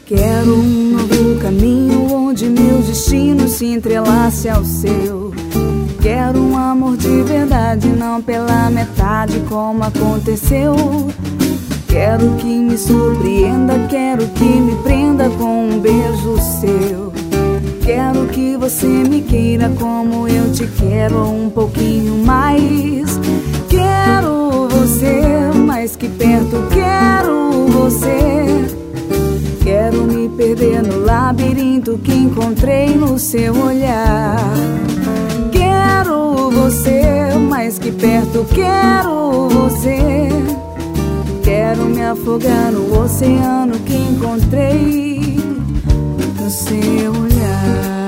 Quero um novo caminho onde meu destino se entrelace ao seu. Quero um amor de verdade, não pela metade como aconteceu. Quero que me surpreenda, quero que me prenda com um beijo seu. Quero que você me queira como eu te quero, um pouquinho mais. Quero você mais que perto, quero você. Quero me perder no labirinto que encontrei no seu olhar. Quero você mais que perto, quero você. Quero me afogar no oceano que encontrei no seu olhar.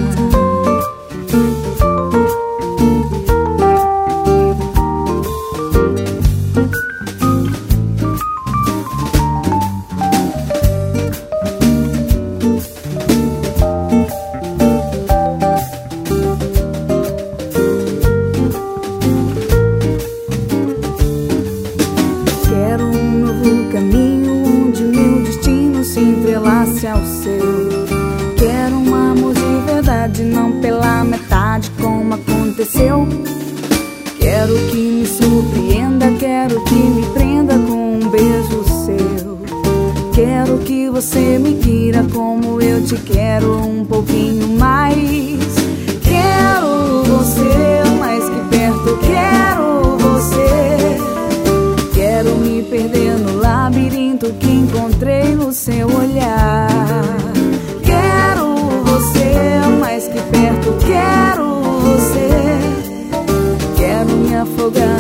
Quero um novo caminho onde meu destino se entrelace ao seu. Quero um amor de verdade, não pela metade como aconteceu. Quero que me surpreenda, quero que me prenda com um beijo seu. Quero que você me queira como eu te quero, um pouquinho mais. Quero você mais que perto, quero você. Quero me perder no labirinto que encontrei no seu olhar. Quero você mais que perto, quero você. Quero me afogar